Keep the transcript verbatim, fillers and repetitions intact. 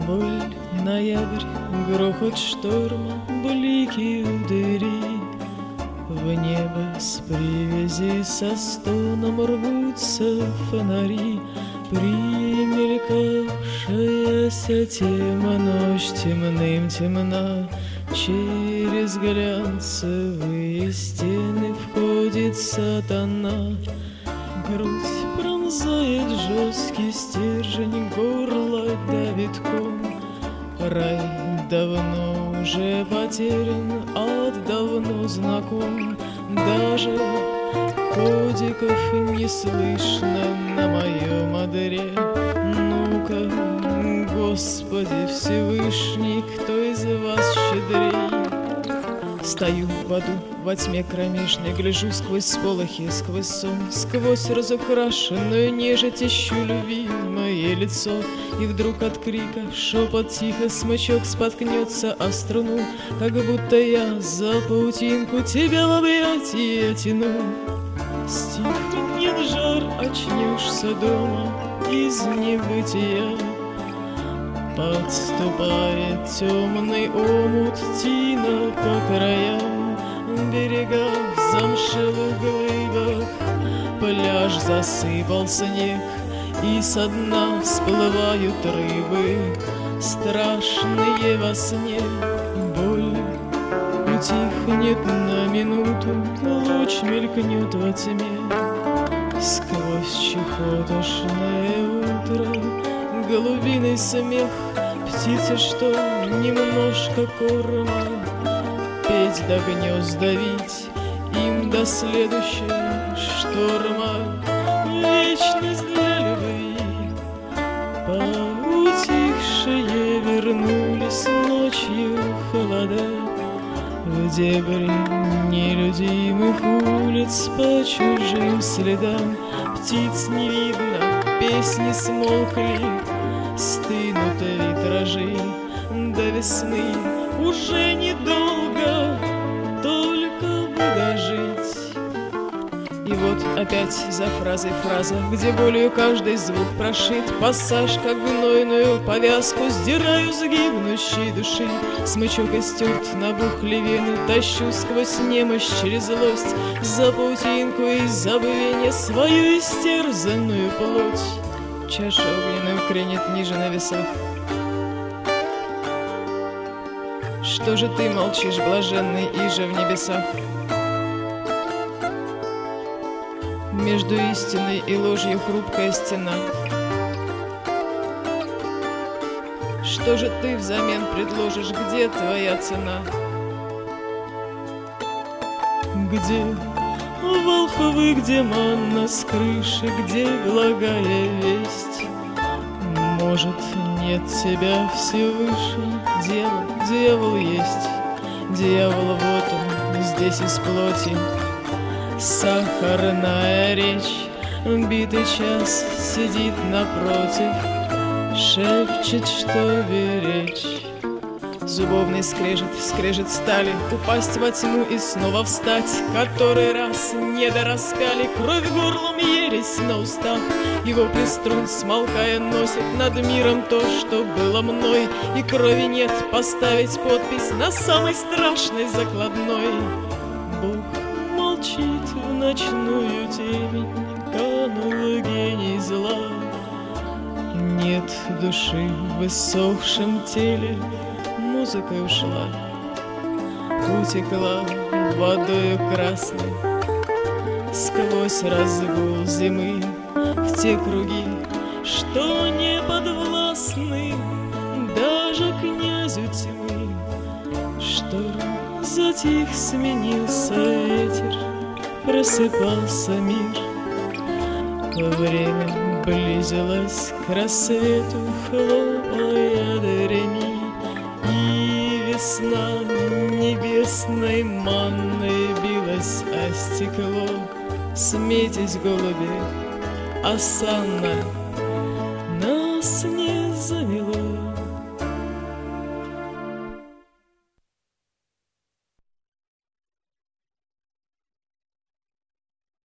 Боль, ноябрь, грохот шторма, блики у двери. В небо с привязи со стоном рвутся фонари. Примелькавшаяся тема, ночь темным темна. Через глянцевые стены входит сатана. Грудь пронзает жесткий стержень, горло давит ком. Рай давно уже потерян, ад давно знаком. Даже кодиков не слышно на моем одре. Ну-ка, Господи Всевышний, кто из вас щедрей? Стою в аду, во тьме кромешной, гляжу сквозь сполохи, сквозь сон, сквозь разукрашенную нежить ищу любви мое лицо. И вдруг от крика шепот тихо, смычок споткнется о струну, как будто я за паутинку тебя в объятия тяну. Стихнет жар, очнешься дома из небытия. Подступает темный омут, тина по краям, берега в замшевых глыбах. Пляж засыпал снег, и со дна всплывают рыбы, страшные во сне. Боль утихнет на минуту, луч мелькнет во тьме. Сквозь чехотошное утро голубиный смех, птицы, что немножко корма, петь до гнезд давить им до следующего шторма. Вечность для любви. Поутихшие вернулись ночью холода в дебри нелюдимых улиц по чужим следам. Птиц не видно, песни смолкли, стынут витражи. До весны уже недолго, только бы дожить. И вот опять за фразой фраза, где болью каждый звук прошит. Пассаж, как гнойную повязку, сдираю с гибнущей души. Смычок истерт, набухли вены, тащу сквозь немощь через злость. За паутинку и забвение свою истерзанную плоть. Чаша огненную кренит ниже на весах. Что же ты молчишь, блаженный, иже в небесах? Между истиной и ложью хрупкая стена. Что же ты взамен предложишь, где твоя цена? Где волхвы, где манна с крыши, где благая весть? Может, нет тебя все выше? Дьявол, дьявол есть, дьявол вот он, здесь из плоти. Сахарная речь, битый час сидит напротив, шепчет, что беречь. Зубовный скрежет, скрежет стали, упасть во тьму и снова встать. Который раз недораспяли, кровь горлом, ересь на устах. Его приструн, смолкая, носит над миром то, что было мной. И крови нет, поставить подпись на самой страшной закладной. Бог молчит в ночную темень, канул гений зла. Нет души в иссохшем теле, музыка ушла, утекла водою красной сквозь разгул зимы в те круги, что не подвластны даже князю тьмы. Шторм затих, сменился ветер, просыпался мир. Время близилось к рассвету, хлопая дверями. И весна небесной манной билась о стекло. Смейтесь, голуби, осанна